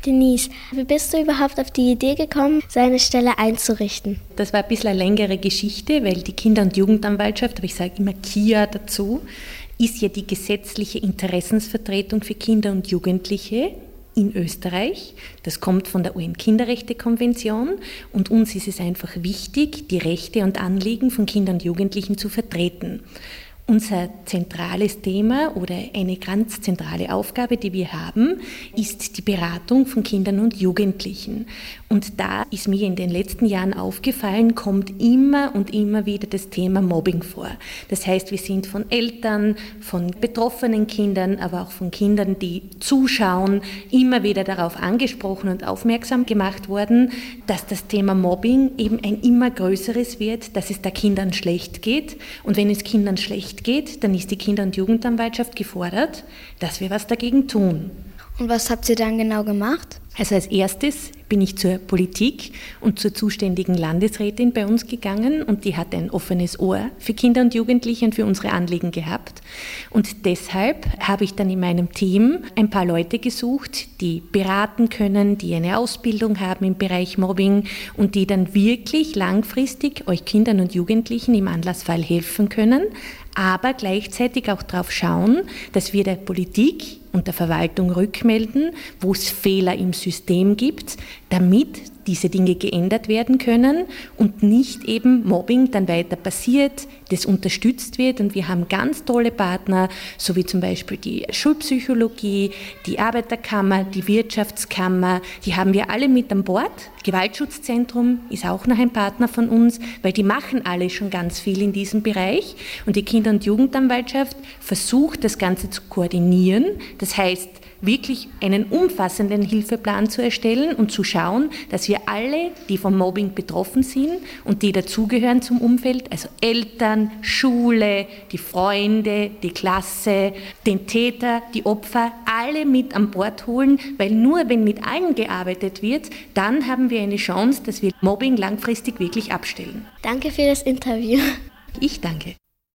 Denise, wie bist du überhaupt auf die Idee gekommen, so eine Stelle einzurichten? Das war ein bisschen eine längere Geschichte, weil die Kinder- und Jugendanwaltschaft, aber ich sage immer KIA dazu, ist ja die gesetzliche Interessensvertretung für Kinder und Jugendliche in Österreich. Das kommt von der UN-Kinderrechte-Konvention und uns ist es einfach wichtig, die Rechte und Anliegen von Kindern und Jugendlichen zu vertreten. Unser zentrales Thema oder eine ganz zentrale Aufgabe, die wir haben, ist die Beratung von Kindern und Jugendlichen. Und da ist mir in den letzten Jahren aufgefallen, kommt immer und immer wieder das Thema Mobbing vor. Das heißt, wir sind von Eltern, von betroffenen Kindern, aber auch von Kindern, die zuschauen, immer wieder darauf angesprochen und aufmerksam gemacht worden, dass das Thema Mobbing eben ein immer größeres wird, dass es da Kindern schlecht geht. Und wenn es Kindern schlecht geht, dann ist die Kinder- und Jugendanwaltschaft gefordert, dass wir was dagegen tun. Und was habt ihr dann genau gemacht? Also als erstes bin ich zur Politik und zur zuständigen Landesrätin bei uns gegangen und die hat ein offenes Ohr für Kinder und Jugendliche und für unsere Anliegen gehabt. Und deshalb habe ich dann in meinem Team ein paar Leute gesucht, die beraten können, die eine Ausbildung haben im Bereich Mobbing und die dann wirklich langfristig euch Kindern und Jugendlichen im Anlassfall helfen können, aber gleichzeitig auch darauf schauen, dass wir der Politik und der Verwaltung rückmelden, wo es Fehler im System gibt, damit diese Dinge geändert werden können und nicht eben Mobbing dann weiter passiert, das unterstützt wird. Und wir haben ganz tolle Partner, so wie zum Beispiel die Schulpsychologie, die Arbeiterkammer, die Wirtschaftskammer, die haben wir alle mit an Bord. Gewaltschutzzentrum ist auch noch ein Partner von uns, weil die machen alle schon ganz viel in diesem Bereich. Und die Kinder- und Jugendanwaltschaft versucht, das Ganze zu koordinieren. Das heißt, wirklich einen umfassenden Hilfeplan zu erstellen und zu schauen, dass wir alle, die vom Mobbing betroffen sind und die dazugehören zum Umfeld, also Eltern, Schule, die Freunde, die Klasse, den Täter, die Opfer, alle mit an Bord holen, weil nur wenn mit allen gearbeitet wird, dann haben wir eine Chance, dass wir Mobbing langfristig wirklich abstellen. Danke für das Interview. Ich danke.